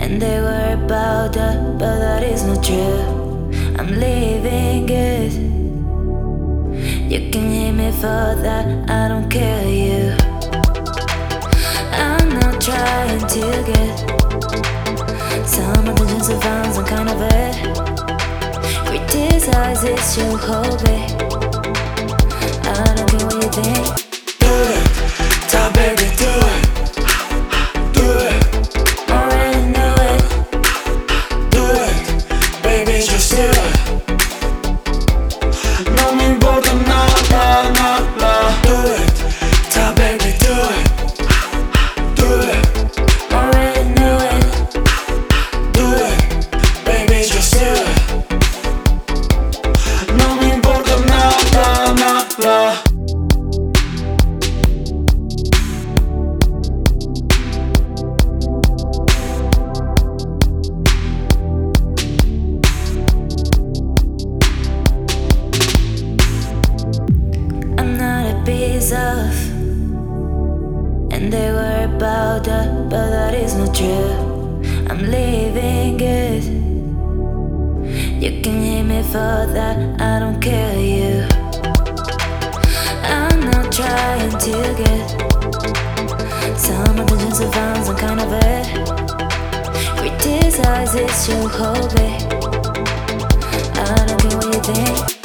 And they were about that, but that is not true. I'm leaving it. You can hate me for that, I don't care you. I'm not trying to get some attention, so found some kind of it. Criticize it's your hobby. I don't care what you think. Do it, tell baby, do it. Do it, Already know it. do it, baby, just do it. No me importa nada, nada. Do it, tell baby, do it. Do it, Already know it. do it, baby, just do it. No me importa nada, nada. I'm not a piece of. And they were about that, but that is not true. I'm leaving it. You can hate me for that, I don't care you. I'm not trying to get some attention, so found some kind of it. Criticize it's your hobby. I don't care what you think.